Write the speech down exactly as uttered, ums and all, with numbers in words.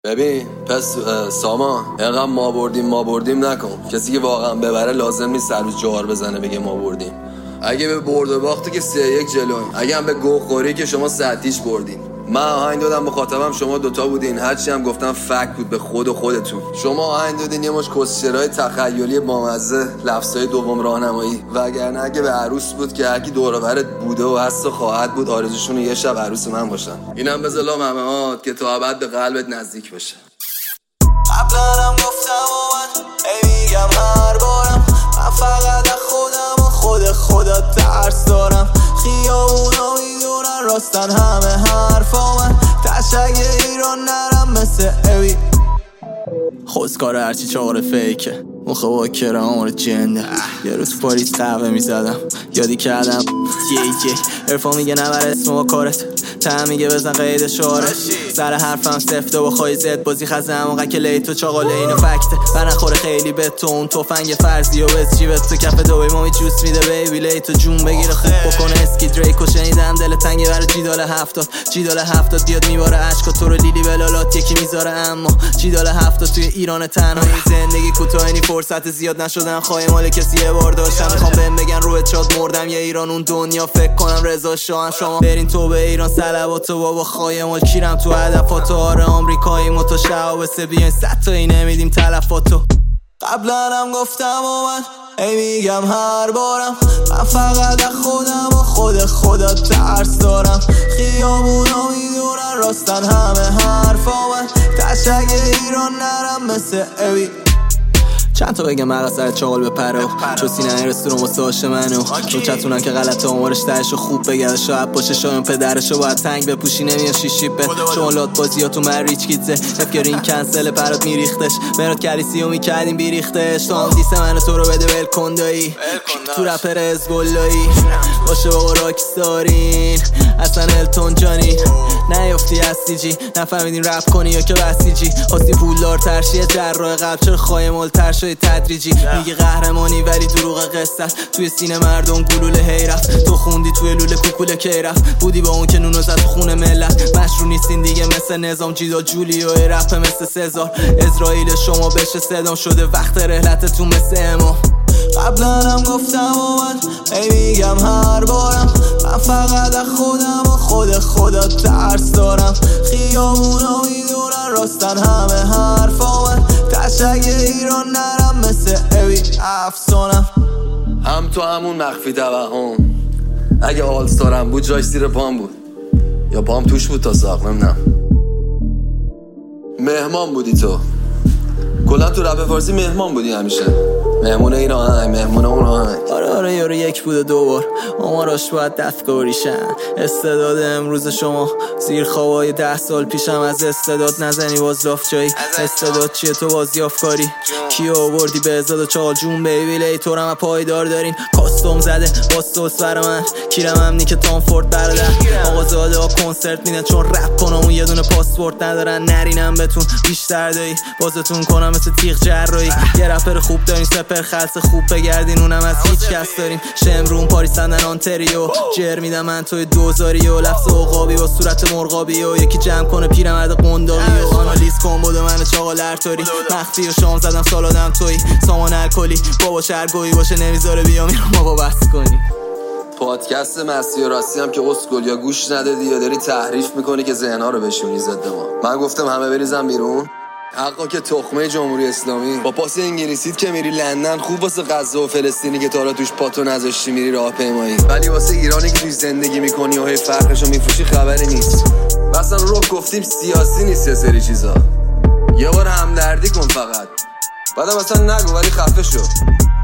ببین پس سامان اینقدر ما بردیم ما بردیم نکن. کسی که واقعا ببره لازم نیست هر روز جوار بزنه بگه ما بردیم. اگه به برد و باختی که سه یک جلوین، اگه هم به گوه خوری که شما سطیش بردین. من آهنگ دادم مخاطبم شما دوتا بودین، هرچی هم گفتم فک بود به خود و خودتون. شما آهنگ دادین یه مش کسچرای تخیلی بامزه، لفظای دوم راهنمایی، وگرنه اگه به عروس بود که هرکی دور و برت بوده و هست و خواهد بود آرزوشون یه شب عروس من باشن. اینم بذار ممهات که تا ابد به قلبت نزدیک بشه. قبلا هم گفتم و من ای میگم هر بارم، من فقط خودم و خود خدا ترس دارم. خیابونا میدونن راستن همه حرفا، من تشک ایران نرم مثل اوی. خوزکار هرچی چهار فیکه مخه با کرامار جنده. یه روز پاریس قهوه میزدم یادی کردم یه جی ارفا میگه نبر اسم با کارت، تهم میگه بزن قید شعارت. سر حرفم سفته و خواهی زد بازی خزه همونقدر که لیتو چاقاله اینو فکته. برنخوره خیلی به تو اون توفنگ فرضی و بز جیبت تو کف دوی مامی جوس میده بیبی لیتو جون بگیره خوب بکنه اسکی دریکو. شنیدم دل تنگه برای جیدال هفتاد، جیدال هفتاد بیاد میباره عشقا تو رو لیلی بلالات یکی میذاره. اما جیدال هفتاد توی ایران تنهایی زندگی کوتاهی فرصت زیاد نشدن خواهی مال کسی یه بار داشتم. میخوام بهم بگن روی چاد مردم یه ایران اون دنیا فکر کنم رضا شاه. شما برین تو به ایران سلواتو بابا خواهی مال کیرم تو هدفاتو. آره آمریکایی ما تو شعب سه بیاین صد تایی نمیدیم تلفاتو. قبلا هم گفتم و من ای میگم هر بارم، من فقط خودم و خود خدا ترس دارم. خیابونا میدونن راستن همه حرفا، من تشک ایران نرم مثل اوی. چند تا بگم مغز سر چاقال بپره چو سینه رستوران واسه عاش منو. چون چتونن که غلط آمارش درشو خوب بگرده شاید باشه شایم پدرشو باید تنگ بپوشی نمیاد شیشی به شما لات بازیاتون من ریچ کیتزه. افگرین کنسل پرات میریختش مراد کلیسیو میکردیم بیریختش. تو هم دیسه منو تو رو بده ول کن دایی تو رپر ازگلایی باشه بابا راکستارین اصلا التون جانی. نیافتی هستی جی نفهمیدین رپ کنی یا که بسیجی. خواستی پولدار ترشیه جراح قلب چرا خواهی مال ترشای تدریجی. میگه قهرمانی ولی دروغ قصه توی سینه مردم گلوله هی رفت. تو خوندی توی لوله کوکوله کی رفت. بودی با اون که نونو زد تو خونه ملت. مشروع نیستین دیگه مثل نظام جیدا جولیو رپ مثل سزار. اسرائیل شما بشه صدام شده وقت رحلتتون مثل امام. قبلا هم گفتم و من ای میگم هر بارم، من فقط خودم و خود خدا ترس دارم. خیابونا میدونن راستن همه حرفا، من تشک ایران نرم مثل اوی افسانم. هم تو همون مخفی توهم، اگه آلستارم بود جایش زیر پام بود یا پام توش بود تا ساق نمیدونم. مهمان بودی تو کلا تو رپ فارسی مهمان بودی همیشه. مهمون این آهنگ مهمون اون آهنگ. آره آره یارو یک بود دوبار آماراش باید دستگاری شن. استعداد امروز شما زیر خوابای ده سال پیشم از استعداد نزنی باز لاف جایی. استعداد چیه تو بازی افکاری کیو آوردی به ازاد و چال جون بیبی لی تو رم پایدار دارین. کاستوم زده با سوس برا من کیرم همنی که تام فورد برده. آقا زاده ها کنسرت میدن چون رپ کنم اون یه دونه پاسپورت ندارن. نرینم بتون بیشتر دایی بازتون کنم مثل تیغ جراحی. یه رپر خوب دارین سپر خلص خوب بگردین اونم از هیچ کس دارین. شمرون پاریس سندن آنتریو جر میدم من توی دوزاری و لفظ عقابی با صورت مرغابی و یکی جمع کنه پیرمرد قنداقی و آنالیز کن بوده من چاقال ارتاری. مخفی و شام زدم سالادم توی سامان الکلی بابا شرگویی باشه نمیذاره بیام اینو ما با بس کنی. پادکست مستی و راستی هم که اسکل یا گوش ندادی یا داری تحریف میکنی که ذهن‌ها رو بشونی ضد ما. من گفتم همه بریزن بیرون. حقا که تخمه جمهوری اسلامی با پاس انگلیسیت که میری لندن خوب واسه غزه و فلسطینی که تا حالا توش پاتو نذاشتی میری راهپیمایی، ولی واسه ایرانی که توش زندگی میکنی و هی فرقشو میفروشی خبری نیست. اصلا رو گفتیم سیاسی نیست یه سری چیزا. یه بار همدردی کن فقط بعدم اصلا نگو ولی خفه شو.